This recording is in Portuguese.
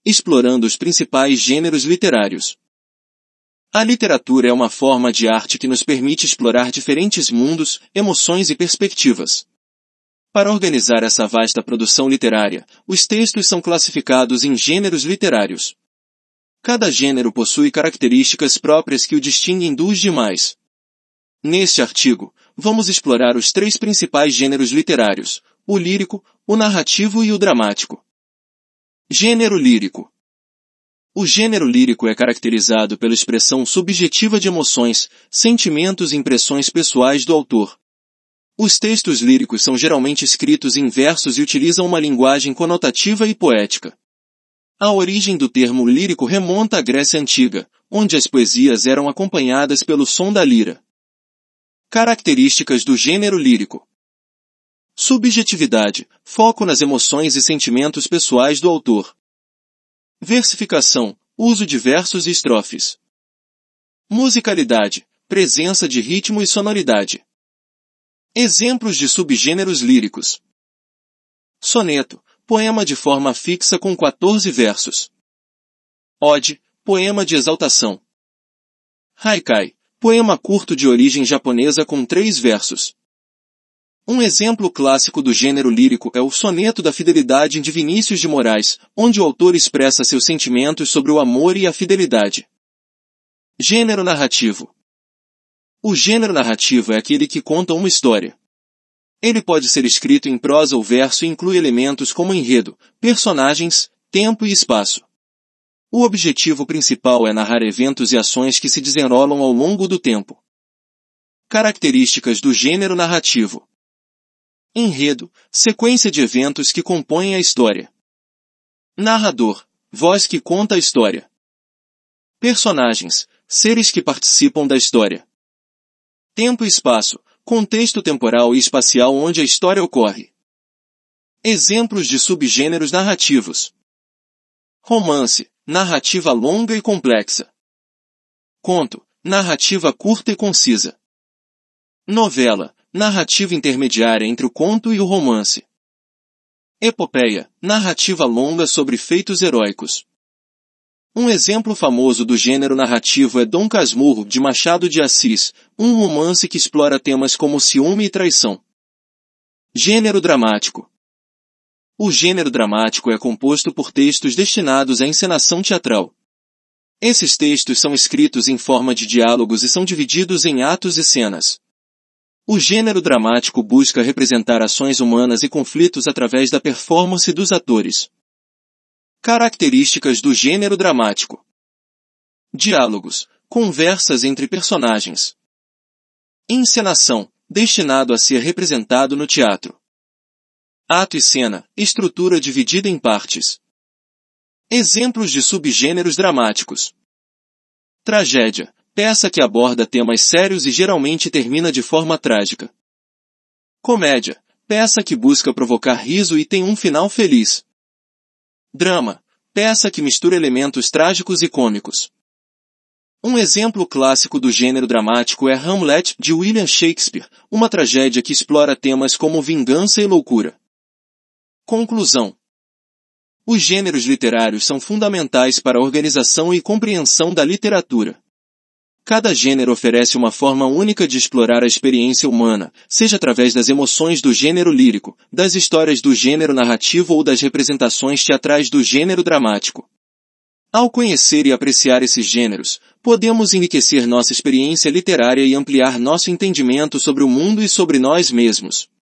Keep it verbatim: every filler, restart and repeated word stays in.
explorando os principais gêneros literários. A literatura é uma forma de arte que nos permite explorar diferentes mundos, emoções e perspectivas. Para organizar essa vasta produção literária, os textos são classificados em gêneros literários. Cada gênero possui características próprias que o distinguem dos demais. Neste artigo, vamos explorar os três principais gêneros literários: o lírico, o narrativo e o dramático. Gênero lírico. O gênero lírico é caracterizado pela expressão subjetiva de emoções, sentimentos e impressões pessoais do autor. Os textos líricos são geralmente escritos em versos e utilizam uma linguagem conotativa e poética. A origem do termo lírico remonta à Grécia Antiga, onde as poesias eram acompanhadas pelo som da lira. Características do gênero lírico. Subjetividade, foco nas emoções e sentimentos pessoais do autor. Versificação, uso de versos e estrofes. Musicalidade, presença de ritmo e sonoridade. Exemplos de subgêneros líricos. Soneto, poema de forma fixa com quatorze versos. Ode, poema de exaltação. Haikai, poema curto de origem japonesa com três versos. Um exemplo clássico do gênero lírico é o Soneto da Fidelidade de Vinícius de Moraes, onde o autor expressa seus sentimentos sobre o amor e a fidelidade. Gênero narrativo. O gênero narrativo é aquele que conta uma história. Ele pode ser escrito em prosa ou verso e inclui elementos como enredo, personagens, tempo e espaço. O objetivo principal é narrar eventos e ações que se desenrolam ao longo do tempo. Características do gênero narrativo. Enredo, sequência de eventos que compõem a história. Narrador, voz que conta a história. Personagens, seres que participam da história. Tempo e espaço, contexto temporal e espacial onde a história ocorre. Exemplos de subgêneros narrativos. Romance, narrativa longa e complexa. Conto, narrativa curta e concisa. Novela, narrativa intermediária entre o conto e o romance. Epopeia, narrativa longa sobre feitos heróicos. Um exemplo famoso do gênero narrativo é Dom Casmurro, de Machado de Assis, um romance que explora temas como ciúme e traição. Gênero dramático. O gênero dramático é composto por textos destinados à encenação teatral. Esses textos são escritos em forma de diálogos e são divididos em atos e cenas. O gênero dramático busca representar ações humanas e conflitos através da performance dos atores. Características do gênero dramático. Diálogos, conversas entre personagens. Encenação, destinado a ser representado no teatro. Ato e cena, estrutura dividida em partes. Exemplos de subgêneros dramáticos. Tragédia, peça que aborda temas sérios e geralmente termina de forma trágica. Comédia, peça que busca provocar riso e tem um final feliz. Drama, peça que mistura elementos trágicos e cômicos. Um exemplo clássico do gênero dramático é Hamlet, de William Shakespeare, uma tragédia que explora temas como vingança e loucura. Conclusão. Os gêneros literários são fundamentais para a organização e compreensão da literatura. Cada gênero oferece uma forma única de explorar a experiência humana, seja através das emoções do gênero lírico, das histórias do gênero narrativo ou das representações teatrais do gênero dramático. Ao conhecer e apreciar esses gêneros, podemos enriquecer nossa experiência literária e ampliar nosso entendimento sobre o mundo e sobre nós mesmos.